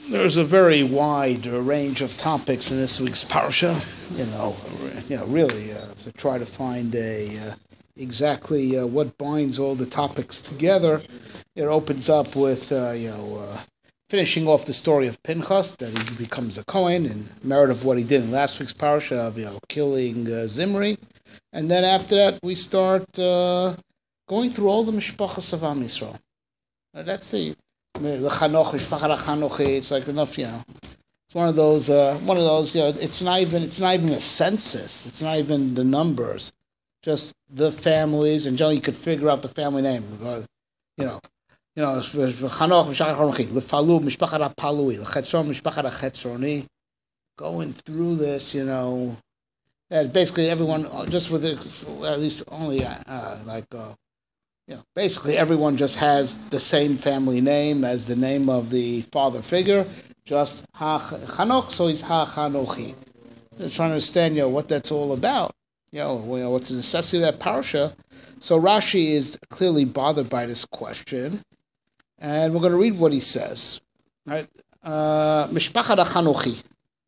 There's a very wide range of topics in this week's parsha. Really, to try to find exactly what binds all the topics together. It opens up with finishing off the story of Pinchas, that he becomes a Kohen, and merit of what he did in last week's parsha of killing Zimri, and then after that we start going through all the mishpachas of Am Yisrael. That's the Chanoch, Mishpachat Chanochi. It's like enough, It's one of those. It's not even a census. It's not even the numbers. Just the families, and generally you could figure out the family name. Chanoch, Mishpachat Chanochi, Lefalu, Mishpachat Palui, Lechetzron, Mishpachat Chetzroni. Going through this, basically everyone, just with at least only basically everyone just has the same family name as the name of the father figure, just Chanoch, so he's Chanochi. They're trying to understand, what that's all about. What's the necessity of that parsha. So Rashi is clearly bothered by this question, and we're going to read what he says. Right, Mishpachat Chanochi.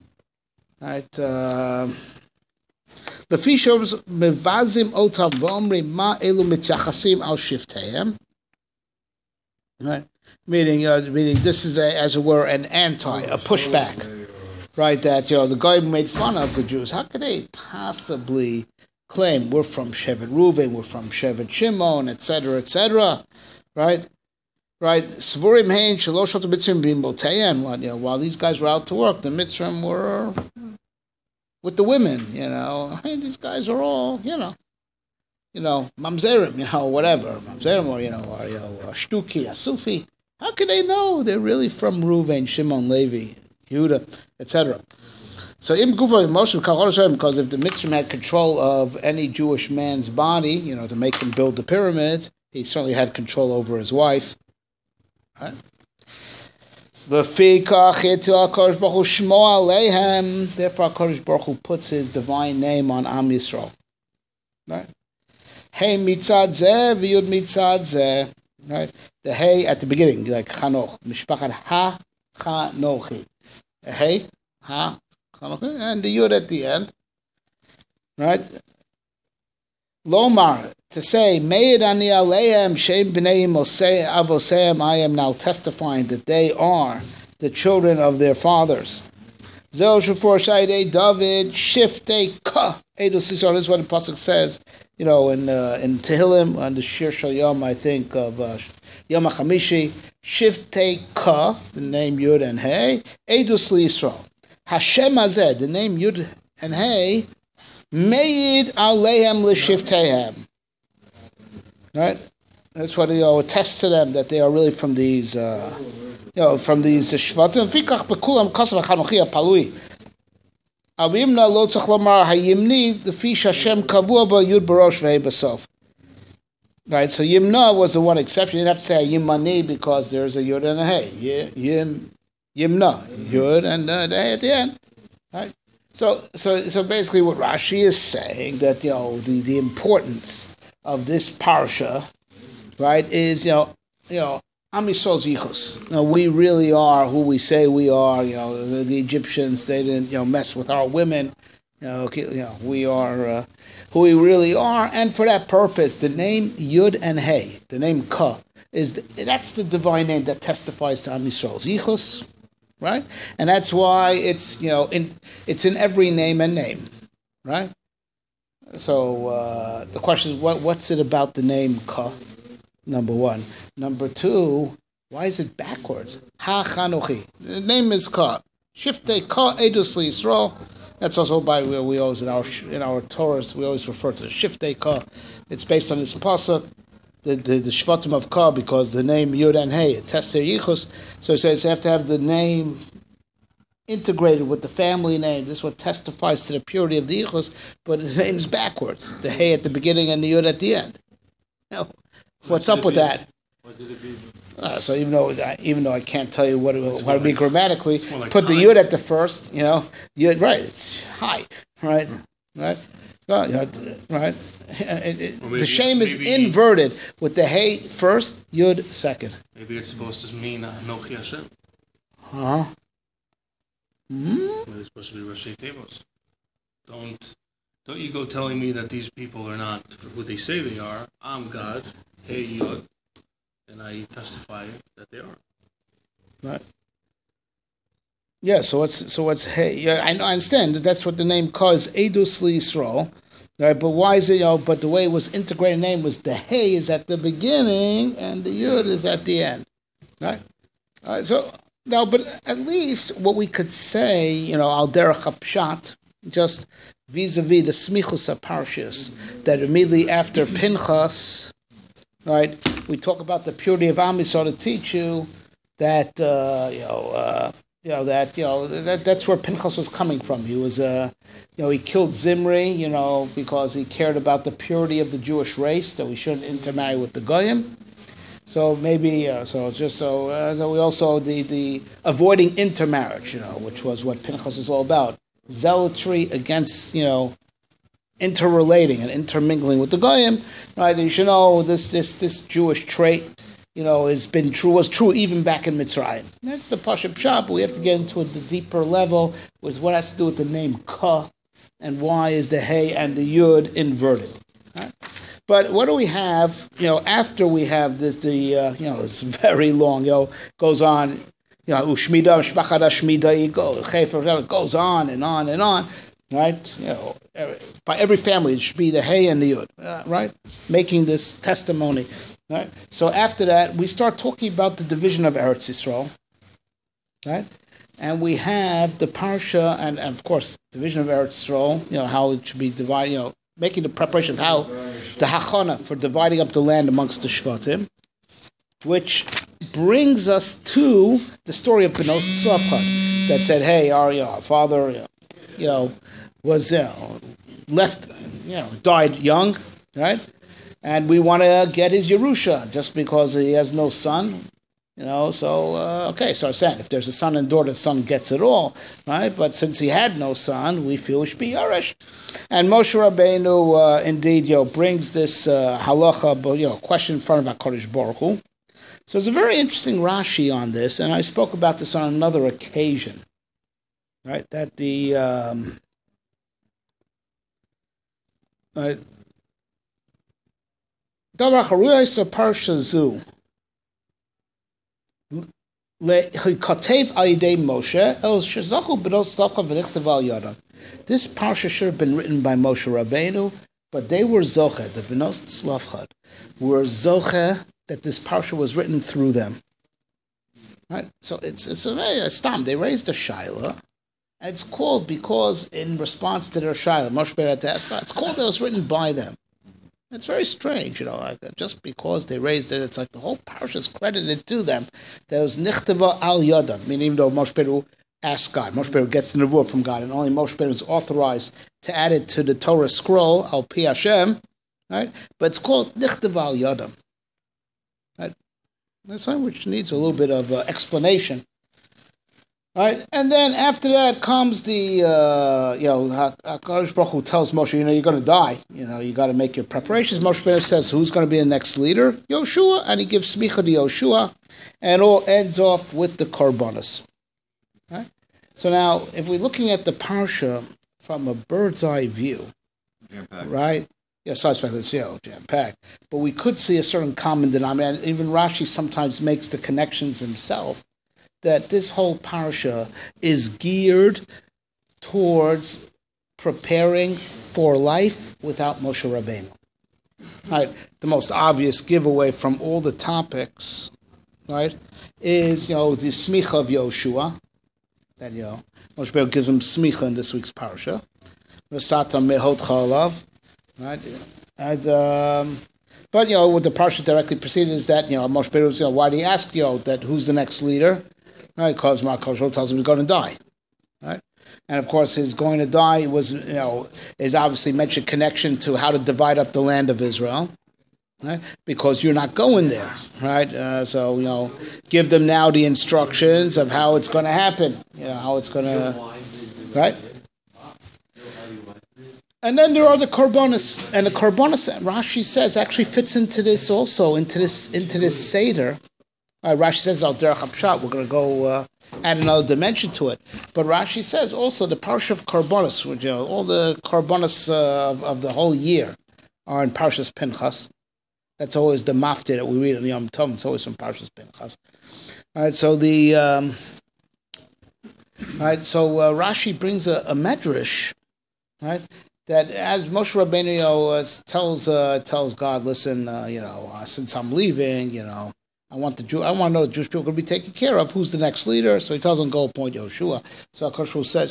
Right. The fishers mevazim otam v'omrim ma elu mityachasim al shifteim. Right, meaning this is as it were a pushback, right? That the guy made fun of the Jews. How could they possibly claim we're from Shevet Reuven, we're from Shevet Shimon, etc., etc. Right. Svarim hein shalosh mitzrim bin moteyan. While these guys were out to work, the mitzrim were with the women, hey, these guys are all, mamzerim, whatever, mamzerim, or shtuki, asufi. How could they know they're really from Reuven, Shimon, Levi, Yehuda, etc.? So im gufa emotion because if the Mitzrim had control of any Jewish man's body, to make him build the pyramids, he certainly had control over his wife. Right? Therefore, HaKadosh Baruch Hu puts His divine name on Am Yisrael. Right? Hey mitzad zeh v'yud mitzad zeh. Right? The hey at the beginning, like Chanoch, Mishpachat Ha Chanochi. Hey Ha Chanochi, and the yud at the end. Right? Lomar, to say, Meid ani aleim shem b'nei avoseim, I am now testifying that they are the children of their fathers. Zeh shefur shaydei David shiftei ka edus Yisrael. This is what the pasuk says, in Tehillim, on the Shir Shal Yom, I think, of Yom HaChamishi, shiftei ka, the name Yud and Hey, edus Yisrael. Hashem hazeh, the name Yud and Hey, Meid alehem l'shivtehem. Right? That's what attests to them, that they are really from these shvatim. Fikach bekulam kasav hachanochi apalui. Avimna lo tzach lomar hayimni lefi Hashem kavua ba yud barosh v'hei basof. Right? So Yimna was the one exception. You didn't have to say Yimani because there's a yud and a hey. Yimna, yud and the hey at the end. Right? So basically, what Rashi is saying, that the importance of this parsha, right, is Am Yisrael's yichus. We really are who we say we are. The Egyptians, they didn't mess with our women. We are who we really are, and for that purpose, the name Yud and Hey, the name Ka, that's the divine name that testifies to Am Yisrael's yichus. Right, and that's why it's it's in every name and name, right? So the question is, what's it about the name Ka? Number one. Number two, why is it backwards? Ha Chanochi. The name is Ka. Shiftei Ka edus Yisrael. That's also by we always in our Torahs we always refer to Shiftei Ka. It's based on this pasuk. The Shvatim of Ka, because the name Yud and Hey attests their yichus. So it says you have to have the name integrated with the family name. This is what testifies to the purity of the yichus, but the name's backwards. The Hey at the beginning and the Yud at the end. What's up with that? So even though I can't tell you what it would be grammatically, put the Yud at the first, Yud, right, it's high, right? Right? Right? The shame is inverted with the Hey first, Yud second. Maybe it's supposed to mean Anochi Hashem. Mm-hmm. They're supposed to be Rashi Tevos. Don't you go telling me that these people are not who they say they are. I'm God, hey Yod, and I testify that they are. Right. Yeah, so what's hey? Yeah, I understand that's what the name calls Edus Yisrael, right? But why is it? But the way it was integrated name was the hey is at the beginning and the yud is at the end, right? All right. So now, but at least what we could say, al derech hapshat, just vis-a-vis the smichus parshas, that immediately after Pinchas, right? We talk about the purity of Am Yisrael to teach you that that's where Pinchas was coming from. He was he killed Zimri, because he cared about the purity of the Jewish race, that we shouldn't intermarry with the Goyim. So maybe so we also the avoiding intermarriage, which was what Pinchas is all about. Zealotry against interrelating and intermingling with the Goyim, right? You should know this Jewish trait, was true even back in Mitzrayim. That's the Pasha Pshat, but we have to get into the deeper level with what has to do with the name Ka, and why is the Hey and the Yud inverted. Right? But what do we have? After we have this, it's very long. Goes on. Ushmida, Shmachada, Shmida, it goes on and on and on. Right? By every family, it should be the Hey and the Yud. Right? Making this testimony. Right? So after that, we start talking about the division of Eretz Yisrael. Right? And we have the Parsha, and of course, division of Eretz Yisrael, how it should be divided, making the preparation of how the hachana for dividing up the land amongst the Shvatim, which brings us to the story of Benos Tzlafchad, that said, hey, our father, was left, died young, right? And we want to get his Yerusha just because he has no son, so I'm saying if there's a son and daughter, the son gets it all, right? But since he had no son, we feel we should be Yerush. And Moshe Rabbeinu indeed, brings this halacha, question in front of HaKadosh Baruch Hu. So it's a very interesting Rashi on this, and I spoke about this on another occasion, right? That the Davar Charuyos Parsha Zu LeChatev Ayidei Moshe El Shezachu B'nos Tzlafchad V'Nichtav Al Yadam. This parsha should have been written by Moshe Rabbeinu, but they were zoche. The Benos Tzlafchad were zoche that this parsha was written through them. Right, so it's a very stam. They raised a shaila, and it's called because in response to their shaila, Moshe Rabbeinu had to ask, it's called that it was written by them. It's very strange, just because they raised it, it's like the whole parsha is credited to them. There was nichtava al yadam, meaning even though Moshe Rabbeinu asked God, Moshe Rabbeinu gets the nevuah from God, and only Moshe Rabbeinu is authorized to add it to the Torah scroll, al pi Hashem, right? But it's called nichtava al yadam. Right? That's something which needs a little bit of explanation. Right, and then after that comes the HaKadosh Baruch Hu tells Moshe, you're going to die. You got to make your preparations. Moshe Rabbeinu says, who's going to be the next leader? Yoshua, and he gives smicha to Yoshua, and all ends off with the korbanos. Right. So now, if we're looking at the parsha from a bird's eye view, jam-packed. Right? Yeah, side fact it's jam-packed. But we could see a certain common denominator. And even Rashi sometimes makes the connections himself, that this whole parsha is geared towards preparing for life without Moshe Rabbeinu. Right? The most obvious giveaway from all the topics, right, is, the smicha of Yoshua, that, Moshe Rabbeinu gives him smicha in this week's parsha. V'sata mehotcha alav, right? And, but, what the parsha directly preceded is that, Moshe Rabbeinu, why do you ask, that who's the next leader? Right, because HaKadosh tells him he's going to die, right? And of course, his going to die was, is obviously mentioned connection to how to divide up the land of Israel, right? Because you're not going there, right? So give them now the instructions of how it's going to happen, how it's going to, right? And then there are the korbanos, and the korbanos, Rashi says, actually fits into this also, into this seder. Rashi says, al derech hapshat, we're going to go add another dimension to it. But Rashi says also the Parsha of Karbonos, which, all the Karbonos of the whole year are in Parshas Pinchas. That's always the maftir that we read in Yom Tov. It's always from Parshas Pinchas. All right, so Rashi brings a medrash, right? That as Moshe Rabbeinu tells God, listen, since I'm leaving, I want to know the Jewish people are going to be taken care of. Who's the next leader? So he tells them, go appoint Yoshua. So HaKadosh Baruch Hu says,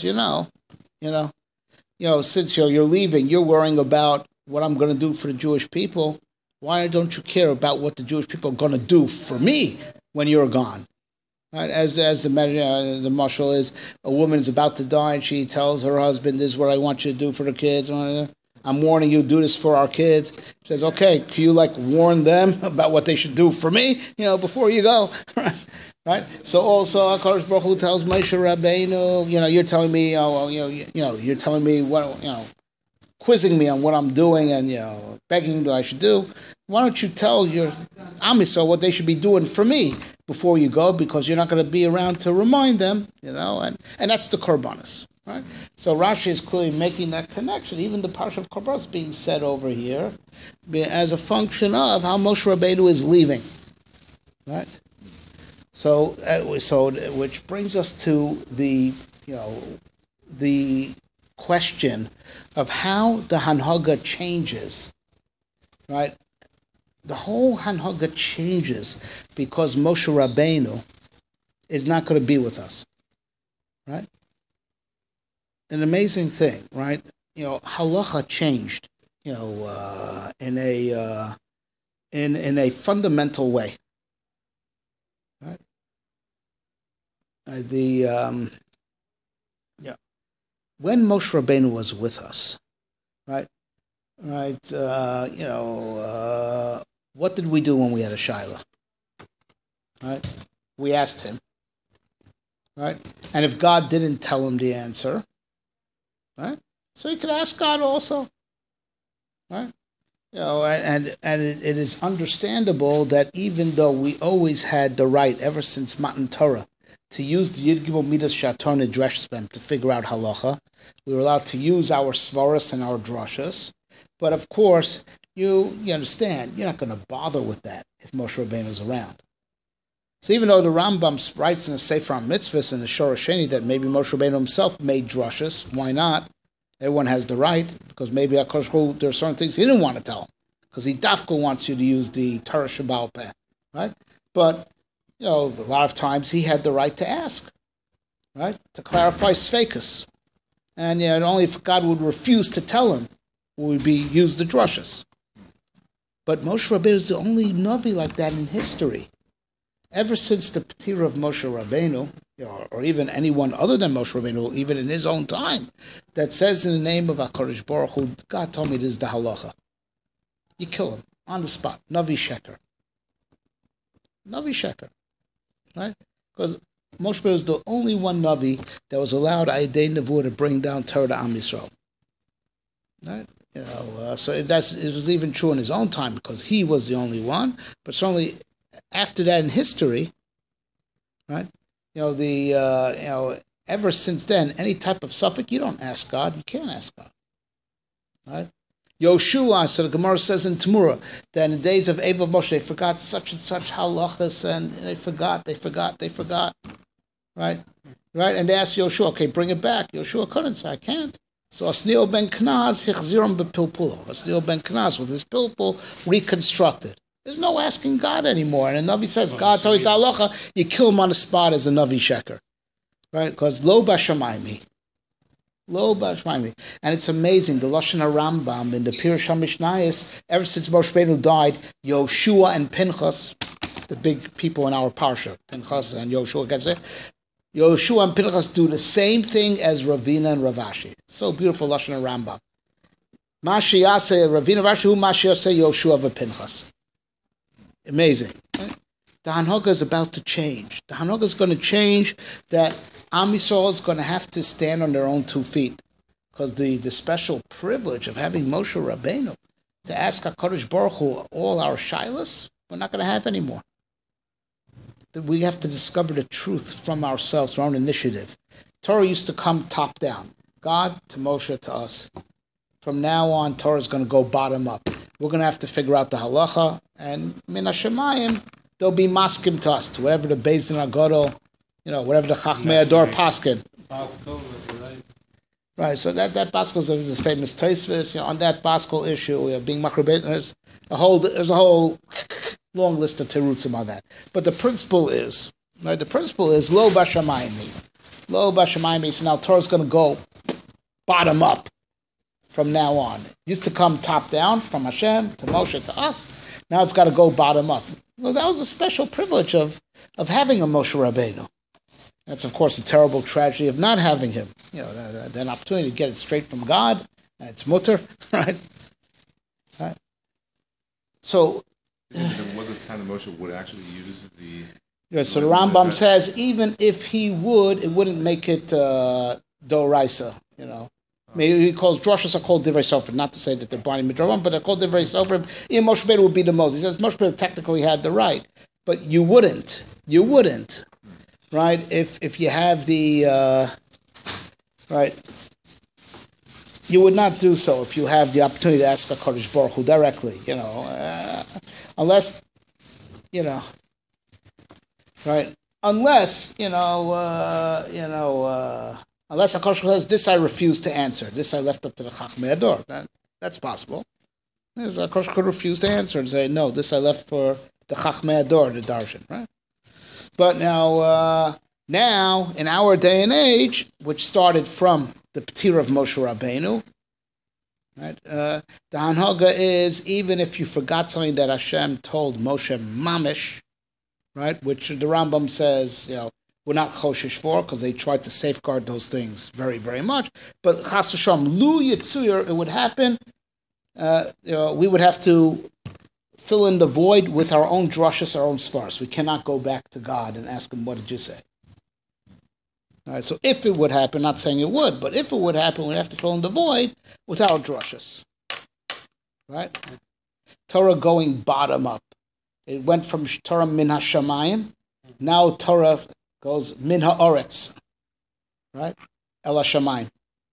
since you're leaving, you're worrying about what I'm going to do for the Jewish people. Why don't you care about what the Jewish people are going to do for me when you're gone? Right? As the mashal is, a woman is about to die and she tells her husband, this is what I want you to do for the kids. I'm warning you, do this for our kids. She says, okay, can you warn them about what they should do for me, before you go? Right? So also HaKadosh Baruch Hu tells Moshe Rabbeinu, you're telling me, you're telling me what, quizzing me on what I'm doing and, begging that I should do. Why don't you tell your Am Yisrael what they should be doing for me before you go, because you're not going to be around to remind them, and that's the Korbanos, right? So Rashi is clearly making that connection. Even the Parsha of Korbanos being said over here as a function of how Moshe Rabbeinu is leaving, right? So which brings us to the question of how the Hanhaga changes, right? The whole Hanhaga changes because Moshe Rabbeinu is not going to be with us, right? An amazing thing, right? Halacha changed, in a fundamental way, right? When Moshe Rabbeinu was with us, right? What did we do when we had a Shiloh? Right? We asked him. Right? And if God didn't tell him the answer, right? So he could ask God also. Right? And it is understandable that even though we always had the right, ever since Matan Torah, to use the Yid Gimel Midas Shator Nidreshes Bem to figure out halacha, we were allowed to use our svaras and our drashas. But of course, you understand, you're not going to bother with that if Moshe Rabbeinu is around. So even though the Rambam writes in the Sefer Mitzvahs and the Shor Sheni that maybe Moshe Rabbeinu himself made drashas, why not? Everyone has the right, because maybe HaKadosh Baruch Hu, there are certain things he didn't want to tell him, because he dafka wants you to use the Torah Sheba'al Peh, right? But a lot of times he had the right to ask, right, to clarify Sveikus. And only if God would refuse to tell him would use the drushes. But Moshe Rabbeinu is the only Navi like that in history. Ever since the P'tira of Moshe Rabbeinu, or even anyone other than Moshe Rabbeinu, even in his own time, that says in the name of HaKadosh Baruch Hu, God told me this is the halacha. You kill him on the spot. Navi Sheker. Navi Sheker. Right? Because Moshe Rabbeinu is the only one Navi that was allowed Ayidei Nevuah to bring down Torah to Am Yisrael. Right? So it was even true in his own time because he was the only one. But certainly after that in history, right? Ever since then, any type of suffix, you don't ask God. You can't ask God. Right? Yoshua, so the Gemara says in Tamura, that in the days of Evav Moshe, they forgot such and such halachas, and they forgot. Right? And they asked Yoshua, okay, bring it back. Yoshua couldn't say, I can't. So Asniel ben Knaz, hichziram bepilpulo. Asniel ben Knaz, with his pilpul, reconstructed. There's no asking God anymore. And the Navi says, God told his halacha, you kill him on the spot as a Navi Sheker. Right? Because lo bashamaymi. And it's amazing, the Lashon HaRambam in the Pirush HaMishnayos, ever since Moshe Rabbeinu died, Yoshua and Pinchas, the big people in our parsha, Pinchas and Yoshua, Yoshua and Pinchas do the same thing as Ravina and Ravashi. So beautiful Lashon HaRambam. Mashi Yaseh, Ravina Ravashi, who Mashi Yaseh, Yoshua v'Pinchas. Amazing. Right? The Hanhaga is about to change. The Hanhaga is going to change that Am Yisrael is going to have to stand on their own 2 feet. Because the special privilege of having Moshe Rabbeinu to ask HaKadosh Baruch Hu all our shilas, we're not going to have anymore. that we have to discover the truth from ourselves, our own initiative. Torah used to come top down. God to Moshe to us. From now on, Torah is going to go bottom up. We're going to have to figure out the halacha, and min hashemayim, they'll be maskim to us, to whatever the Beis Din Agadol, whatever the Chachmei Ador paskin. Right. Right, so that Baskel is this famous Tosfos. On that Baskel issue, being makrobet, there's a whole long list of terutzim on that. But the principle is, right? The principle is lo bashamayim. Lo bashamayim. So now Torah's going to go bottom up from now on. It used to come top down from Hashem to Moshe to us. Now it's got to go bottom up. Well, that was a special privilege of having a Moshe Rabbeinu. That's, of course, a terrible tragedy of not having him. An opportunity to get it straight from God, and it's mutter, right? Right. So, there was a time that Moshe would actually use the... Yeah, so the Rambam says, even if he would, it wouldn't make it doraisa, Maybe he calls, drashas are called divrei sofer, not to say that they're binding midrabban, but they're called divrei sofer. Even Moshe Rabbeinu would be the most. He says Moshe Rabbeinu technically had the right, but you wouldn't. Right, if you have the right, you would not do so if you have the opportunity to ask HaKadosh Baruch Hu directly, unless, right, unless unless HaKadosh Baruch Hu says, this I refuse to answer, this I left up to the Chachmei Ador, that's possible. HaKadosh could refuse to answer and say, no, this I left for the Chachmei Ador, the Darshan, right? But now in our day and age, which started from the P'tir of Moshe Rabbeinu, right? The Hanhaga is, even if you forgot something that Hashem told Moshe Mamish, right? Which the Rambam says, we're not choshesh for, because they tried to safeguard those things very, very much. But Chas v'Shalom, Lu Yitzuyar, it would happen. We would have to fill in the void with our own drashas, our own svars. We cannot go back to God and ask him, what did you say? All right, so if it would happen, not saying it would, but if it would happen, we'd have to fill in the void with our drashas. Right? Torah going bottom up. It went from Torah min hashamayim, now Torah goes min ha'oretz. Right? El hashamayim.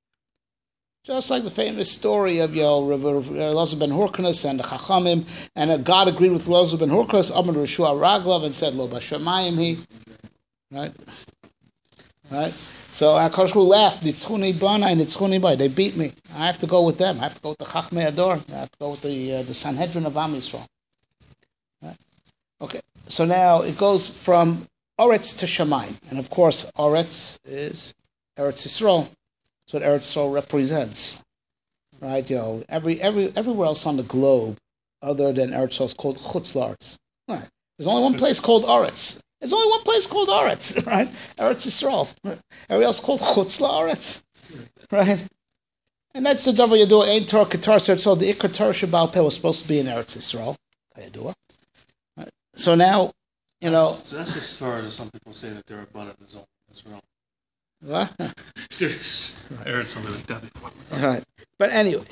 Just like the famous story of Elazar ben Hurkanus and the Chachamim, and God agreed with Elazar ben Hurkanus, Amar Rishua Raglav, and said, Lo b'shamayim he. Right? Right? So HaKadosh Baruch Hu laughed, Nitzchuni banai, Nitzchuni bai. They beat me. I have to go with them. I have to go with the Chachmei Ador. I have to go with the Sanhedrin of Am Yisrael. Right? Okay, so now it goes from Oretz to Shamayim. And of course, Oretz is Eretz Yisrael. That's what Eretz Yisrael represents, right? Everywhere else on the globe, other than Eretz Yisrael, is called Chutz La'aretz. Right? There's only one place called Oretz. There's only one place called Oretz, right? Eretz Yisrael. Everywhere else called Chutz La'aretz, right? And that's the Davar Yadua. Ein Torah Ketar Yisrael. The Ikar Torah Sheba'al Peh was supposed to be in Eretz Yisrael. Yadua. Right? So now, So that's as far as some people say that they're abundant as well. What? There's I heard something like that before. Right, but anyway,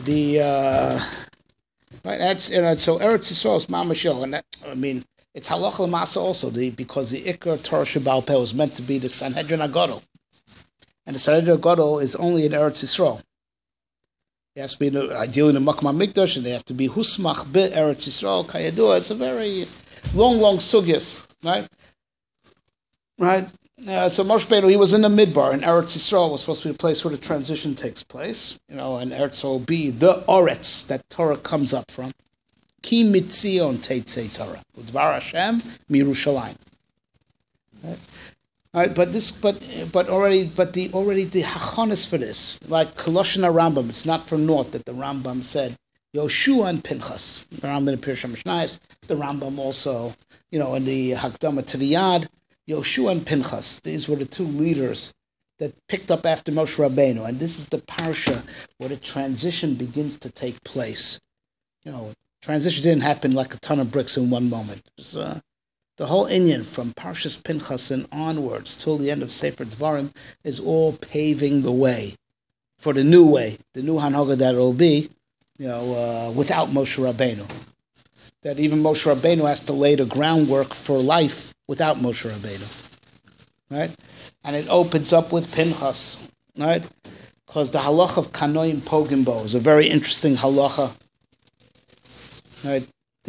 right. That's so Eretz Yisrael is Mamashel, and it's halacha l'masa also because the Ikar Torah Sheba'al Peh was meant to be the Sanhedrin Agadol, and the Sanhedrin Agadol is only in Eretz Yisrael. It has to be ideally in the Makam HaMikdash, and they have to be Husmach be Eretz Yisrael Kayadua. It's a very long sugyas, right? Right. So Moshe Rabbeinu, he was in the Midbar, and Eretz Yisrael was supposed to be the place where the transition takes place, and Eretz will be the Oretz that Torah comes up from. Ki mitzion teitzei Torah, udvar Hashem miYerushalayim. Right, but already the hachonis for this, like Koloshna Rambam, it's not from naught that the Rambam said Yoshua and Pinchas. The Rambam in Pirush HaMishnayos, the Rambam also, in the Hakdama to the Yad. Yoshua and Pinchas, these were the two leaders that picked up after Moshe Rabbeinu, and this is the parsha where the transition begins to take place. Transition didn't happen like a ton of bricks in one moment. It was, the whole inyan from Parshas Pinchas and onwards till the end of Sefer Dvarim is all paving the way for the new way, the new Hanhaga that will be, without Moshe Rabbeinu. That even Moshe Rabbeinu has to lay the groundwork for life without Moshe Rabbeinu, right? And it opens up with Pinchas, right? Because the halacha of Kanoim Pogimbo is a very interesting halacha, right?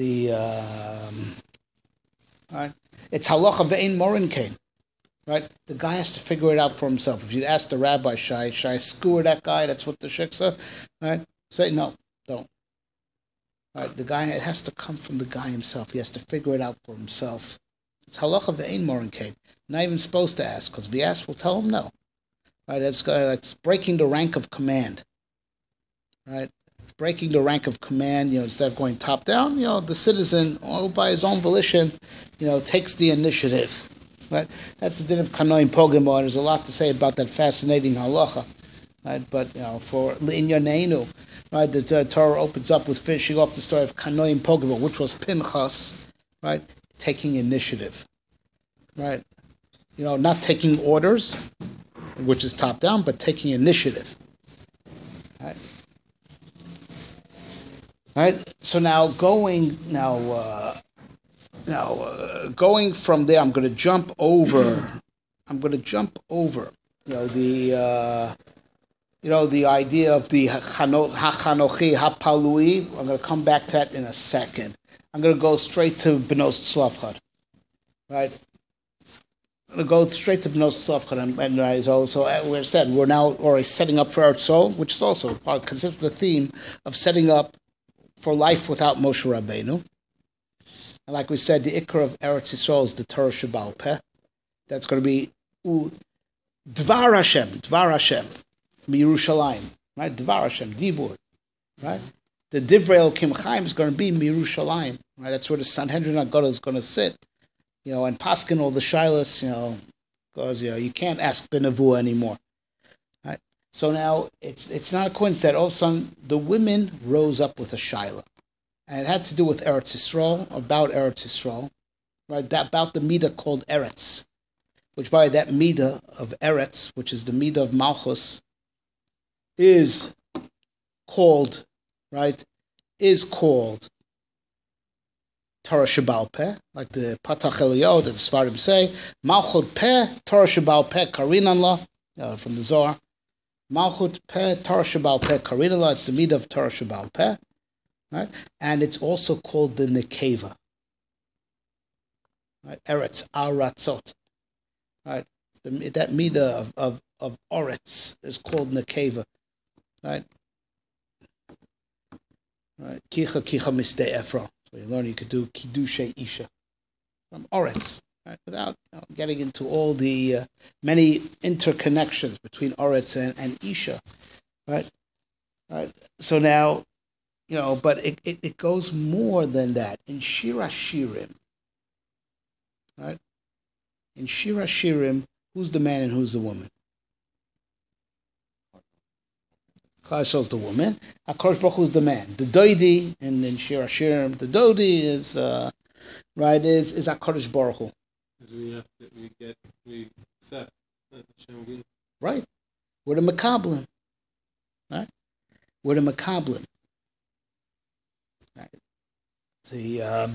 Right? It's halacha ve'ein morin kain, right? The guy has to figure it out for himself. If you ask the rabbi, should I skewer that guy? That's what the shiksa, right? Say no, don't. Right? The guy, it has to come from the guy himself. He has to figure it out for himself. It's halacha ve'ein morin kain. Not even supposed to ask, because if he asks, we'll tell him no. Right? That's breaking the rank of command. Right? It's breaking the rank of command. Instead of going top down, the citizen, all by his own volition, takes the initiative. Right? That's the din of Kanoim Pogimbo. There's a lot to say about that fascinating halacha. Right? But for L'inyaneinu, right, the Torah opens up with finishing off the story of Kanoim Pogimbo, which was Pinchas, right, taking initiative. Right? Not taking orders, which is top down, but taking initiative. Right? Right? So now going from there, I'm going to jump over. The idea of the hachanochi hapalui. I'm going to come back to that in a second. I'm going to go straight to Benos Tzlafchad. Right? I'm going to go straight to Benos Tzlafchad, and so we're said we're now already setting up for Eretz Yisrael, which is also consists of the theme of setting up for life without Moshe Rabbeinu. And like we said, the Ikar of Eretz Yisrael is the Torah Sheba'al Peh. That's going to be Dvar Hashem, Mirushalayim, right? Dvar Hashem, Dibur, right? The Divrei Elokim Chaim is going to be Mirushalayim, right? That's where the Sanhedrin Agoda is going to sit, and Paskin all the Shilas, because you can't ask Benavua anymore, right? So now it's not a coincidence that all of a sudden the women rose up with a Shaila. And it had to do with Eretz Yisrael, about Eretz Yisrael, right? About the Midah called Eretz, which by that Midah of Eretz, which is the Midah of Malchus, is called Torah Sheba'al Peh, like the Patach Eliyahu that the Sfarim say, Malchut Peh, Torah Sheba'al Peh, Karinan La, from the Zohar. Malchut Peh, Torah Sheba'al Peh, Karinan La, it's the Midah of Torah Sheba'al Peh. Right? And it's also called the Nekeva. Right? Eretz, Aratzot. Right? That Midah of Oretz is called Nekeva. Right? Right? Kicha Miste Ephra. So you learn you could do Kiddushay Isha from Oretz. Right? Without getting into all the many interconnections between Oretz and Isha. Right? Right? So now, but it goes more than that. In Shir HaShirim, right? In Shir HaShirim, who's the man and who's the woman? Klal Yisrael is the woman. HaKadosh Baruch Hu is the man. The Doidi, and in Shir HaShirim, the Dodi is HaKadosh Baruch Hu. We accept that Hashem. Right. We're the Makablim. Right? We're the Makablim. Right.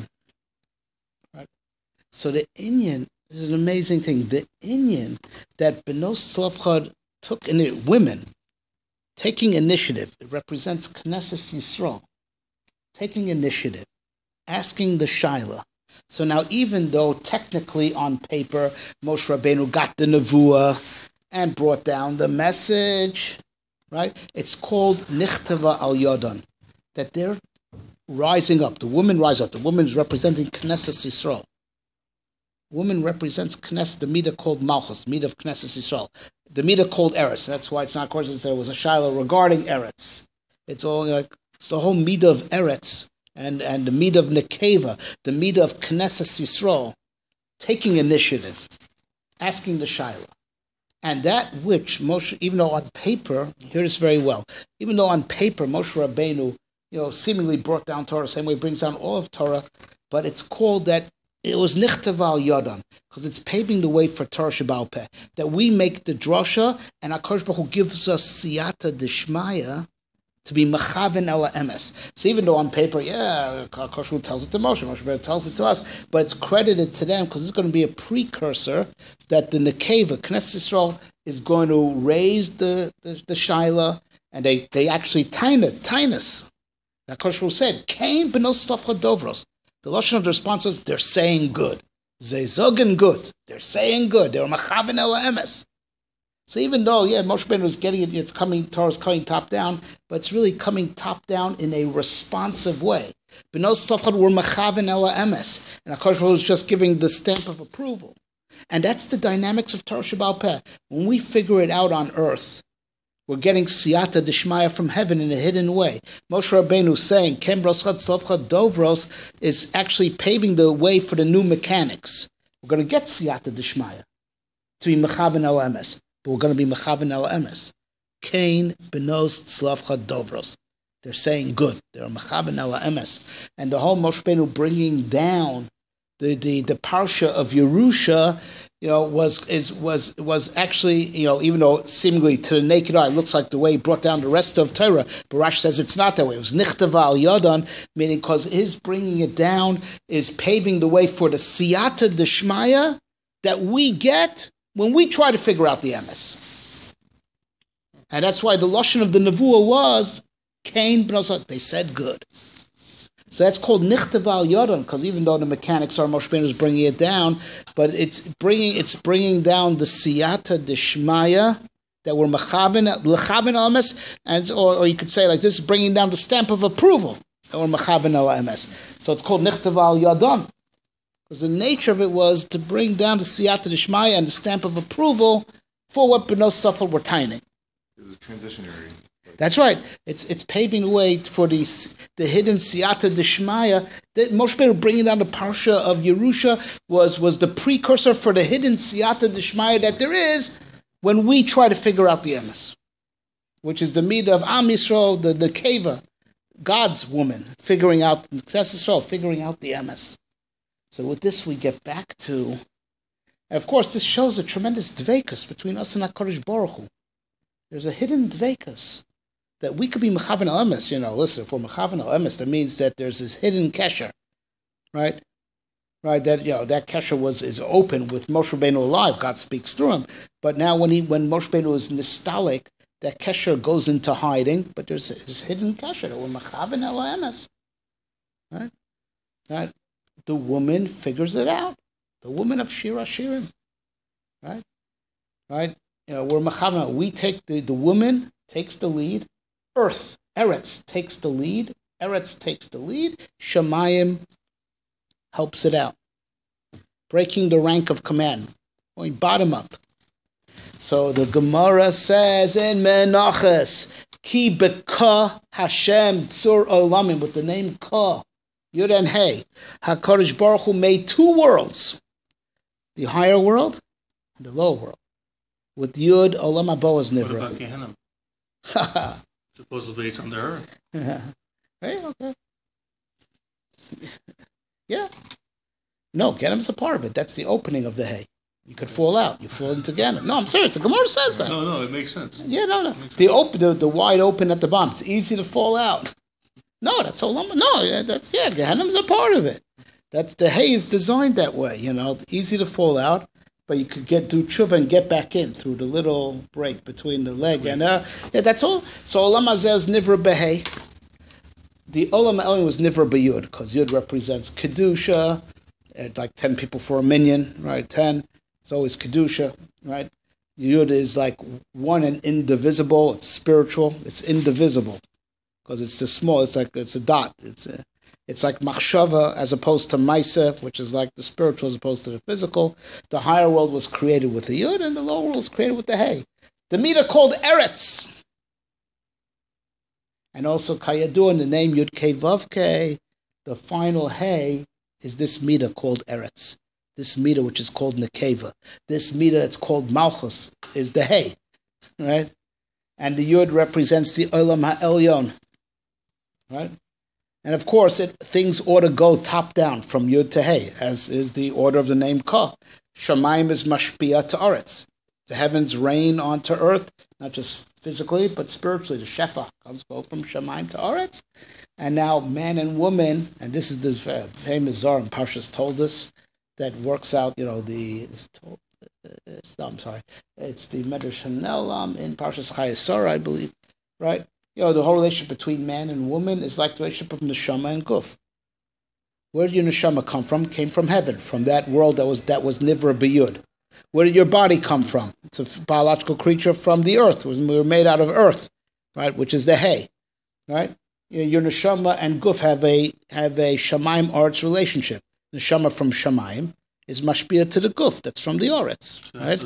So the Inyan is an amazing thing. The Inyan that Benos Tzlafchad took in it, women taking initiative, it represents Knesset Yisrael, taking initiative, asking the Shaila. So now, even though technically on paper Moshe Rabbeinu got the Nevuah and brought down the message, right? It's called Nichtava al Yodan, that they're rising up. The woman rise up. The woman is representing Knesset Yisrael. Woman represents Knesset, the Midah called Malchus, Midah of Knesset Yisrael. The Midah called Eretz. That's why it's not, of course, there was a Shiloh regarding Eretz. It's all it's the whole Midah of Eretz and the Midah of Nekeva, the Midah of Knesset Yisrael, taking initiative, asking the Shiloh. And that which Moshe, even though on paper, hear this very well, even though on paper Moshe Rabbeinu, seemingly brought down Torah, same way he brings down all of Torah, but it's called that it was Nichtav al Yodan, because it's paving the way for Torah Sheba'al Peh, that we make the drasha, and HaKadosh Baruch Hu gives us siyata deshmaya to be mechaven ela emes. So even though on paper, Koshru tells it to Moshe Rabbeinu tells it to us, but it's credited to them because it's going to be a precursor that the Nekeva, Knesset Yisrael, is going to raise the Shaila, and they actually tinus. That Koshru said, Kain benos stavcha dovros. The lashon of the response is, they're saying good. Zeizogen good. They're saying good. They're mechaven ela emes. So even though, Moshe Rabbeinu is getting it, it's coming, Torah's coming top down, but it's really coming top down in a responsive way. Benos stavcha were mechaven ela emes. And HaKadosh Baruch Hu is just giving the stamp of approval. And that's the dynamics of Torah Sheba'al Peh. When we figure it out on earth, we're getting siyata d'shmaya from heaven in a hidden way. Moshe Rabbeinu saying, Kem broschat tzlovcha dovros, is actually paving the way for the new mechanics. We're going to get siyata d'shmaya to be mechaven el emes, but we're going to be mechaven el emes. Kain benos tzlovcha dovros. They're saying good. They're mechaven el emes. And the whole Moshe Rabbeinu bringing down the parsha of Yerusha, was actually, even though seemingly to the naked eye looks like the way he brought down the rest of Torah, but Rashi says it's not that way. It was nichtava al yadon, meaning because his bringing it down is paving the way for the siyata d'shmaya that we get when we try to figure out the emes. And that's why the lashon of the nevuah was Kain b'nos. They said good. So that's called nichtava al yadon, because even though the mechanics are Moshe Rabbeinu is bringing it down, but it's bringing down the siyata d'shmaya that we're mechaven emes, and or you could say like this, bringing down the stamp of approval that we're mechaven emes. So it's called nichtava al yadon, because the nature of it was to bring down the siyata d'shmaya and the stamp of approval for what benos stavcha were tiny. It was a transitionary. That's right. It's paving the way for the hidden siyata d'shmaya. That Moshe Rabbeinu bringing down the parsha of Yerusha was the precursor for the hidden siyata d'shmaya that there is when we try to figure out the emes, which is the midah of Am Yisrael, the Nekeva, God's woman, figuring out the emes. So with this we get back to, and of course this shows a tremendous dveikus between us and HaKadosh Baruch Hu. There's a hidden dveikus that we could be mechaven al emes. Listen, if we're mechaven al emes, that means that there's this hidden kesher, right? Right, that that kesher is open with Moshe Rabbeinu alive. God speaks through him. But now when Moshe Rabbeinu is nostalgic, that kesher goes into hiding. But there's this hidden kesher that we're mechaven al emes, right? That the woman figures it out. The woman of Shir HaShirim, right? Right. We're mechaven. We take the woman takes the lead. Earth, Eretz takes the lead. Shemayim helps it out, breaking the rank of command, going bottom up. So the Gemara says in Menachos, Ki beka Hashem tzur olamim, with the name Ka, Yud and Hey, HaKadosh Baruch Hu made two worlds, the higher world and the lower world. With Yud, Olam Haba is Nivra. What about Gehenna? Supposedly it's under earth. Hey, okay. Yeah. No, Gehenna's a part of it. That's the opening of the hay. You could fall out. You fall into Gehenna. No, I'm serious. The Gemara says that. No, it makes sense. Yeah, no. The wide open at the bottom. It's easy to fall out. No, that's Olam. No, Gehenna's a part of it. That's the hay is designed that way. Easy to fall out. But you could do tshuva and get back in through the little break between the leg and that's all. So Olam Hazeh is Nivra Behei. The Olam Elyon was Nivra B'Yud, because Yud represents Kedusha, like 10 people for a minyan, right? 10. It's always Kedusha, right? Yud is like one and indivisible. It's spiritual. It's indivisible because it's the small. It's a dot. It's like machshava as opposed to maisa, which is like the spiritual as opposed to the physical. The higher world was created with the yud, and the lower world was created with the hay. The midah called eretz, and also kayadu in the name Yud Kei Vav Kei, the final hay is this midah called eretz. This midah which is called nekeva. This midah it's called malchus is the hay, right? And the yud represents the olam ha'elyon, right? And of course, things ought to go top down from Yud to Hey, as is the order of the name Ka. Shamayim is Mashpia to Aretz. The heavens rain onto earth, not just physically, but spiritually. The Shefa comes go from Shemaim to Aretz. And now man and woman, and this is this famous Zohar and Parshas told us, that works out, I'm sorry, it's the Medrash Hanelam in Parshas Chayesara, I believe, right? The whole relationship between man and woman is like the relationship of Neshama and Guf. Where did your Neshama come from? Came from heaven, from that world that was Nivra B'Yud. Where did your body come from? It's a biological creature from the earth. We were made out of earth, right? Which is the hay, right? Your Neshama and Guf have a Shemaim Aretz relationship. Neshama from Shemaim is mashpia to the Guf. That's from the Aretz, right?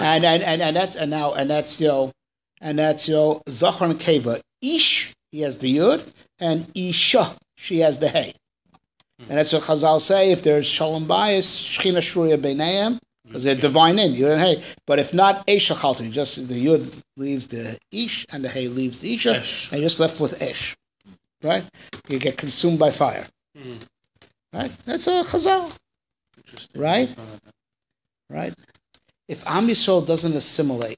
And that's Zachar and Keva. Ish, he has the Yud, and Isha, she has the hay. And that's what Chazal say, if there's Shalom Bayis, Shechina Shruya Beinayim, because they're divine in Yud and Hay. But if not, Esh Chalti, just the Yud leaves the Ish, and the Hay leaves the Isha, and you're just left with Esh. Right? You get consumed by fire. Right? That's a Chazal. Right? Right? If Am Yisrael doesn't assimilate,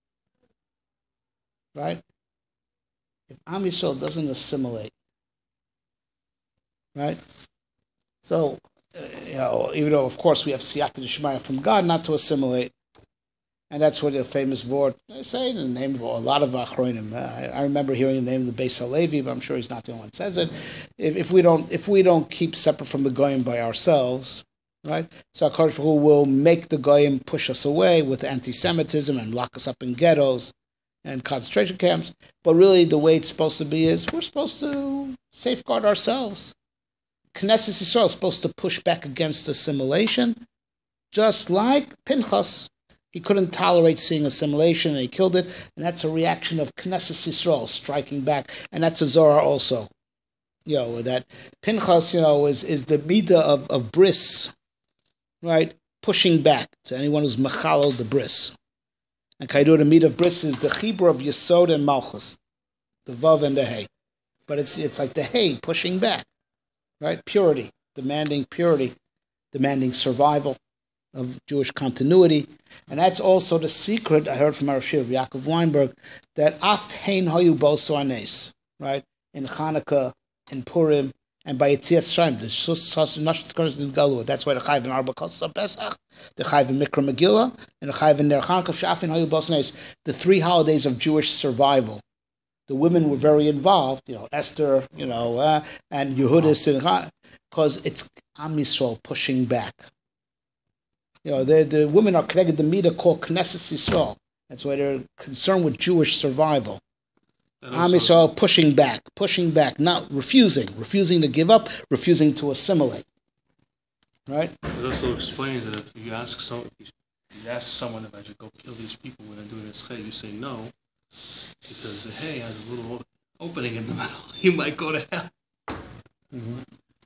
right? If Am Yisrael doesn't assimilate, right? So, even though, of course, we have Siyata D'Shmaya from God not to assimilate, and that's what the famous word, I say in the name of a lot of Achronim. I remember hearing the name of the Beis HaLevi, but I'm sure he's not the only one that says it. If we don't keep separate from the Goyim by ourselves, right? So HaKadosh Baruch Hu will make the Goyim push us away with anti-Semitism and lock us up in ghettos and concentration camps. But really, the way it's supposed to be is we're supposed to safeguard ourselves. Knesset Yisrael is supposed to push back against assimilation, just like Pinchas. He couldn't tolerate seeing assimilation, and he killed it. And that's a reaction of Knesset Yisrael striking back. And that's a Zohar also. That Pinchas, is the midah of bris, right? Pushing back to anyone who's mechalel the bris. And Kaidur, the midah of bris is the chibur of Yesod and Malchus, the Vav and the Hey. But it's like the Hey pushing back, right? Purity, demanding survival of Jewish continuity. And that's also the secret, I heard from our Rav Yaakov Weinberg, that Af Hein Hayu Boso Anes, right? In Hanukkah, in Purim, and by Yetzias Shaim, the Galut. That's why the Chayv in Arba Kosa Pesach, the Chayv in Mikra Megillah, and the Chayv in Ner Hanukkah, Shaf Hein Hayu Boso Anes, the 3 holidays of Jewish survival. The women were very involved, Esther, and Yehudis, because it's Am Yisrael pushing back. The women are connected to the midah called Knesset Yisrael. That's why they're concerned with Jewish survival. Am Yisrael pushing back, not refusing to give up, refusing to assimilate. Right? It also explains that if you ask someone if I should go kill these people when they're doing this chay, you say no, because the hay has a little opening in the middle. You might go to hell. Mm-hmm.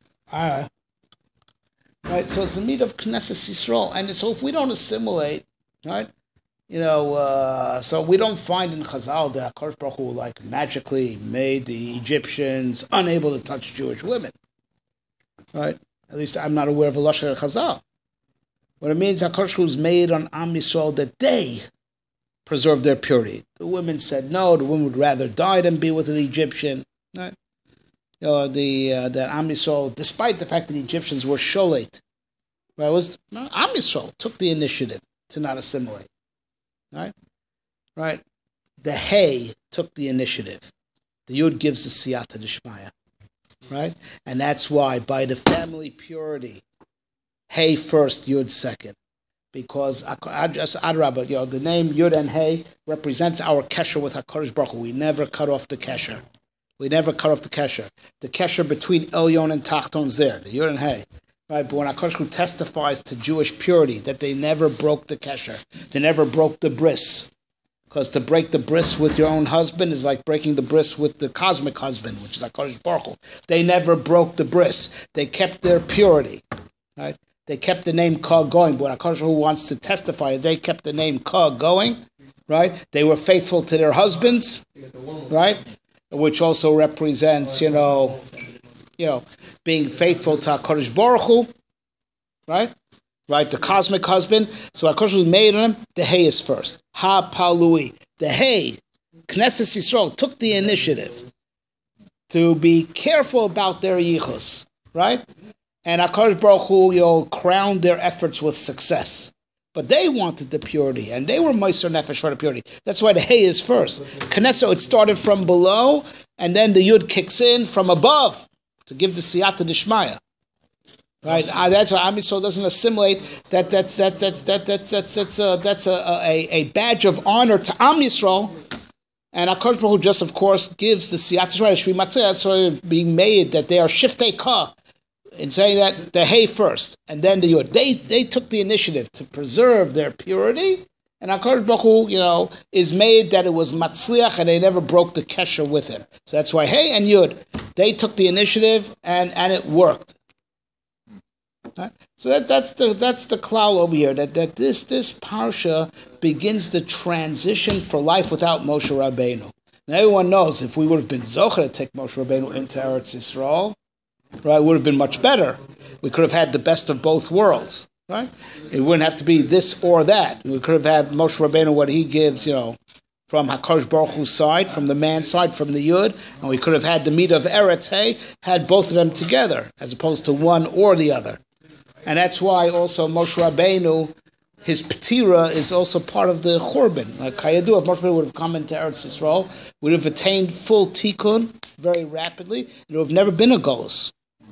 Right, so it's the meat of Knesset Yisrael, and so if we don't assimilate, right, so we don't find in Chazal that HaKadosh Baruch Hu magically made the Egyptians unable to touch Jewish women, right? At least I'm not aware of a lashon of Chazal. What it means, HaKadosh Baruch Hu's made on Am Yisrael that they preserve their purity. The women said no; the women would rather die than be with an Egyptian, right? That Am Yisrael, despite the fact that the Egyptians were sholet, right, Am Yisrael took the initiative to not assimilate, right? The Hay took the initiative. The Yud gives the Siyata D'Shmaya, right? And that's why, by the family purity, Hay first, Yud second. Because the name Yud and Hay represents our kesher with HaKadosh Baruch Hu. We never cut off the kesher. The kesher between Elyon and Tachton is there, the Yud and Hay. Right? But when HaKadosh Baruch Hu testifies to Jewish purity, that they never broke the kesher, they never broke the bris. Because to break the bris with your own husband is like breaking the bris with the cosmic husband, which is HaKadosh Baruch Hu. They never broke the bris. They kept their purity. Right? They kept the name Ka going. But when HaKadosh Baruch Hu wants to testify, they kept the name Ka going. Right? They were faithful to their husbands. Right? Which also represents, being faithful to HaKadosh Baruch Hu, right? right? The cosmic husband. So HaKadosh Baruch Hu made him. The hay is first. Ha palui. The hay. Knesset Yisrael took the initiative to be careful about their yichus, right? And HaKadosh Baruch Hu, crowned their efforts with success. But they wanted the purity, and they were Meiser Nefesh for the purity. That's why the hay is first. Knesset, it started from below, and then the Yud kicks in from above to give the Siyata Dishmaya. Right? That's why Am Yisrael doesn't assimilate that. That's a badge of honor to Am Yisrael. And HaKadosh Baruch Hu just, of course, gives the Siyata Dishmaya, Shvi Matzeh, that's why being made that they are Shiftei Ka, in saying that the hay first, and then the Yud. They took the initiative to preserve their purity, and HaKadosh Baruch Hu, is made that it was Matzliach, and they never broke the Kesher with him. So that's why hay and Yud, they took the initiative, and it worked. Right? So that's the klal over here, that this parsha begins the transition for life without Moshe Rabbeinu. Now everyone knows if we would have been zocher to take Moshe Rabbeinu into Eretz Yisrael, right, it would have been much better. We could have had the best of both worlds, right? It wouldn't have to be this or that. We could have had Moshe Rabbeinu, what he gives, from HaKadosh Baruch Hu's side, from the man's side, from the Yud, and we could have had the meat of Eretz, had both of them together, as opposed to one or the other. And that's why also Moshe Rabbeinu, his Petira is also part of the Churban. Like Kayadu, if Moshe Rabbeinu would have come into Eretz Yisrael, would have attained full Tikkun very rapidly, and it would have never been a Golus.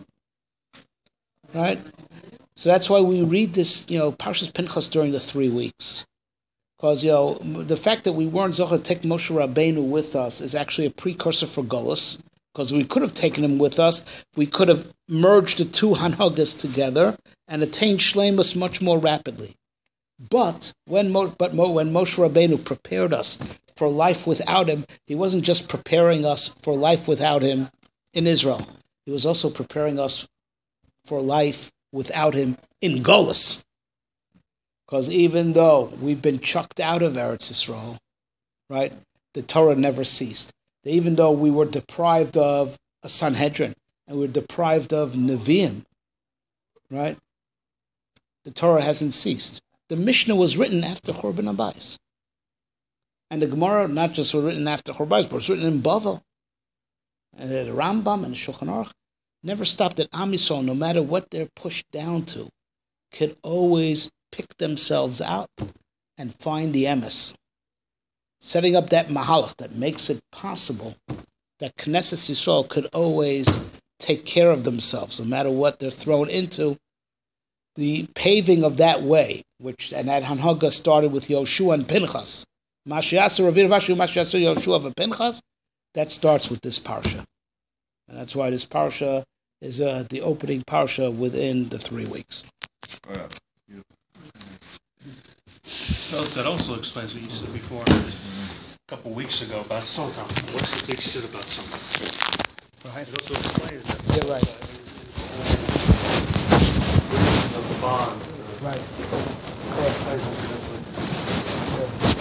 Right? So that's why we read this, Parshas Pinchas during the 3 weeks. Because, the fact that we weren't Zohar to take Moshe Rabbeinu with us is actually a precursor for Golus. Because we could have taken him with us, we could have merged the two Hanhagas together and attained Shleimus much more rapidly. But when Moshe Rabbeinu prepared us for life without him, he wasn't just preparing us for life without him in Israel. He was also preparing us for life without him in Golus. Because even though we've been chucked out of Eretz Yisrael, right, the Torah never ceased. Even though we were deprived of a Sanhedrin and we were deprived of Nevi'im, right, the Torah hasn't ceased. The Mishnah was written after Churban Abayis. And the Gemara not just was written after Churban Abayis, but it was written in Bavel. And the Rambam and the Shulchan Aruch never stopped at Am Yisrael, no matter what they're pushed down to, could always pick themselves out and find the emes. Setting up that mahalach that makes it possible that Knesset Yisrael could always take care of themselves, no matter what they're thrown into. The paving of that way, and that Hanhaga started with Yoshua and Pinchas. Yoshua and Pinchas, that starts with this parsha. And that's why this parsha is the opening parsha within the 3 weeks. Oh, yeah. Well, that also explains what you said before a couple weeks ago about Sultan. What's the big shit about something? Right. It also explains that. Yeah, right. The bond. Right. Correct.